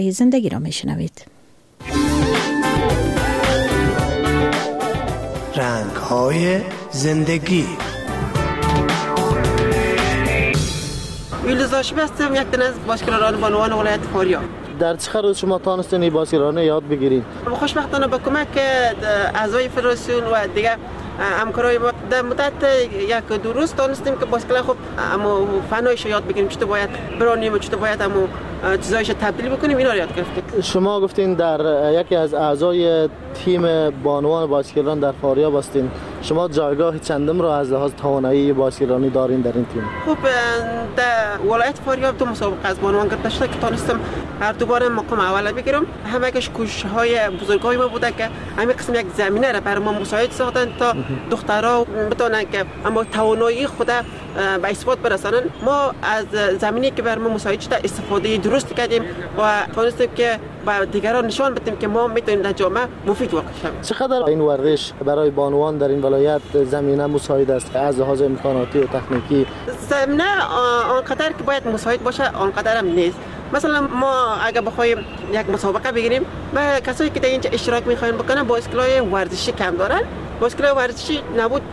زندگی را میشنوید. رنگ‌های زندگی. ویلوز هاشمی هستم، یک تن از باشکلاران بانوان ولایت فاریاب. در چه روز شما تانستین این باشکلارانه یاد بگیرید؟ خوشبختانه با کمک اعضای فدراسیون و دیگه همکارای ما در مدت یک دو روز تانستیم که باشکل خوب اما فنایش یاد بگیریم، چطور باید برانیم و چطور باید اما چیزایش تبدیل بکنیم، اینا رو یاد گرفتیم. شما گفتین در یکی از اعضای تیم بانوان باشکلران در فاریاب هستین. شما جایگاه چندم را از لحاظ توانایی باشکلرانی دارین در این تیم؟ خب در ولایت فاریاب دو مسابقه از بانوان گرفته شده که تانستم هر دوباره مقام اول بگیرم. همه‌اش کوشش‌های بزرگای ما بوده که همین قسم یک زمینه را برای ما مساعد ساختن تا دخترها بتونن که اما توانایی خود به اثبات برسانن. ما از زمینی که برای ما مساعد شده استفاده درست کردیم و تونستیم که با دیگران نشان بدیم که ما میتونیم در جامعه مفید واقع شویم. چقدر این ورزش برای بانوان در این ولایت زمینه مساعد است از لحاظ امکاناتی و تکنیکی؟ زمینه آنقدر که باید مساعد باشه آنقدر هم نیست. مثلا ما اگه بخوایم یک مسابقه بگیریم و کسایی که در اینجا اشتراک میخواین بکنن بایسکل‌های ورزشی کم دارن. بایسکل ورزشی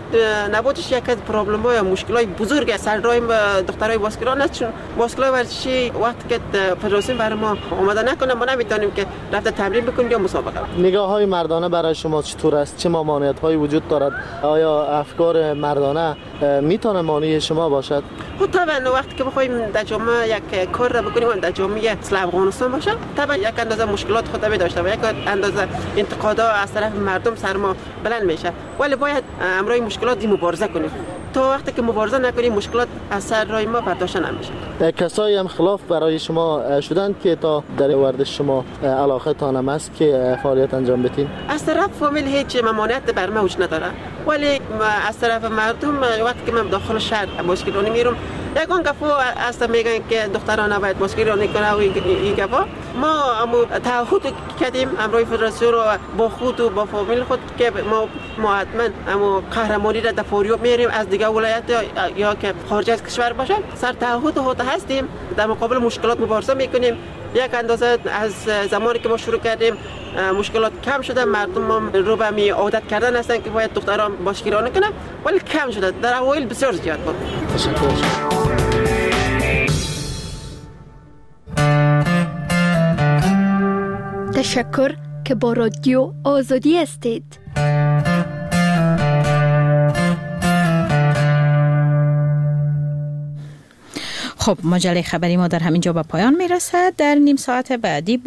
نبودش یک از پرابلم‌ها یا مشکل‌های بزرگ سررایم دخترای بایسکلان است، چون بایسکل ورزشی وقتی که فدراسیون برای ما آماده نکنه ما نمیتونیم که رفته تمرین بکنیم یا مسابقه. نگاه‌های مردانه برای شما چطور است؟ چه ممانعت‌هایی وجود دارد؟ آیا افکار مردانه میتونه مانع شما باشد؟ خب طبعا وقتی که بخوایم در جامعه یک کار را بکنیم در جامعه افغانستان باشه طبعا یک اندازه مشکلات خود داشته و یک اندازه انتقادها از طرف مردم سر ما بلند میشه، ولی باید امروی مشکلات مبارزه کنیم. تا وقتی که مبارزه نکنیم مشکلات از سر راه ما برداشت نمیشه. کسایی هم خلاف برای شما شدند که تا در ورزش شما علاقه تانم است که فعالیت انجام بدین؟ از طرف فامیل هیچ ممانعت بر ما وجود نداره، ولی از طرف مردم وقتی که من داخل شهر باشکلرانی میرم یگان گفو اصلا میگن که دختران نباید باشکلرانی کنه و این گفا ما تعهد کردیم امروی فدراسیون رو با خود و با فامیل خود که ما حتما اما قهرمانی را در فاریاب میاریم از دیگه ولایت یا که خارج از کشور باشه سر تعهد خود هستیم، در مقابل مشکلات مبارزه میکنیم. یک اندازه از زمانی که ما شروع کردیم مشکلات کم شده، مردم هم رو به می عادت کردن هستن که باید دختران باشکلرانی کنن، ولی کم شده، در اوایل بسیار زیاد بود. تشکر که با رادیو آزادی هستید. خب مجله خبری ما در همین جا به پایان میرسد. در نیم ساعت بعدی